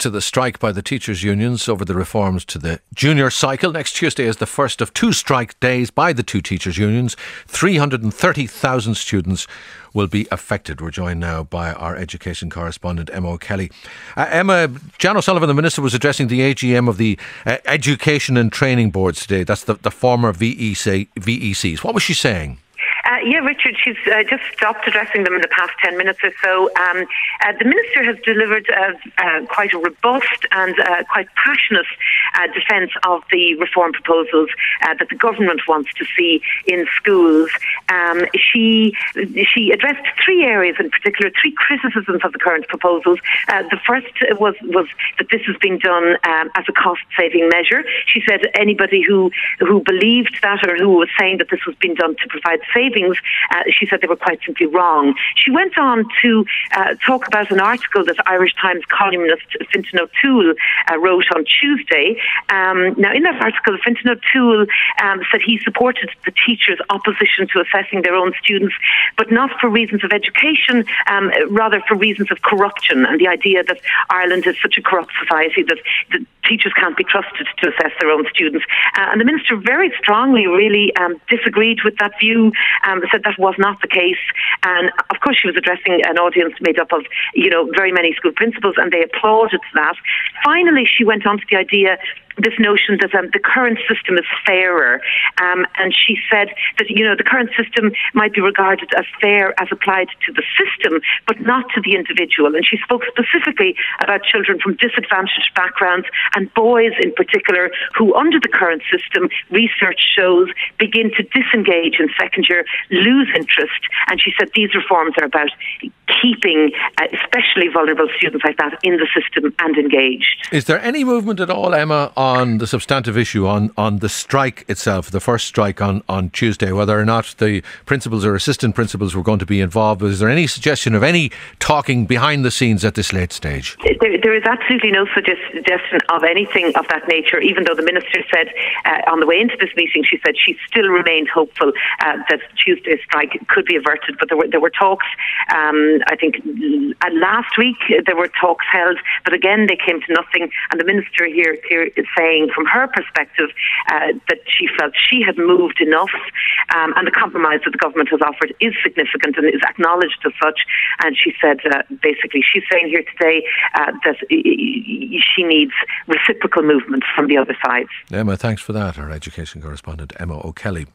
to the strike by the teachers' unions over the reforms to the junior cycle. Next Tuesday is the first of 2 strike days by the 2 teachers' unions. 330,000 students will be affected. We're joined now by our education correspondent, Emma O'Kelly. Emma, Jan O'Sullivan, the Minister, was addressing the AGM of the Education and Training Boards today. That's the former VECs. What was she saying? Richard, she's just stopped addressing them in the past 10 minutes or so. The Minister has delivered quite a robust and quite passionate defence of the reform proposals that the government wants to see in schools. She addressed 3 areas in particular, 3 criticisms of the current proposals. The first was that this is being done as a cost-saving measure. She said anybody who believed that or who was saying that this was being done to provide savings, she said they were quite simply wrong. She went on to talk about an article that Irish Times columnist Fintan O'Toole wrote on Tuesday. Now, in that article, Fintan O'Toole said he supported the teachers' opposition to assessing their own students, but not for reasons of education, rather for reasons of corruption, and the idea that Ireland is such a corrupt society that the teachers can't be trusted to assess their own students. And the Minister very strongly really disagreed with that view, said that was not the case. And of course she was addressing an audience made up of, very many school principals, and they applauded that. Finally, she went on to the idea, this notion that the current system is fairer, and she said that the current system might be regarded as fair as applied to the system but not to the individual, and she spoke specifically about children from disadvantaged backgrounds and boys in particular who under the current system, research shows, begin to disengage in second year, lose interest, and she said these reforms are about keeping especially vulnerable students like that in the system and engaged. Is there any movement at all, Emma, on the substantive issue, on the strike itself, the first strike on Tuesday, whether or not the principals or assistant principals were going to be involved? Is there any suggestion of any talking behind the scenes at this late stage? There is absolutely no suggestion of anything of that nature, even though the Minister said on the way into this meeting, she said she still remained hopeful that Tuesday's strike could be averted. But there were talks, I think last week there were talks held, but again they came to nothing, and the Minister here is saying from her perspective that she felt she had moved enough, and the compromise that the government has offered is significant and is acknowledged as such. And she said basically she's saying here today that she needs reciprocal movement from the other side. Emma, thanks for that. Our education correspondent Emma O'Kelly.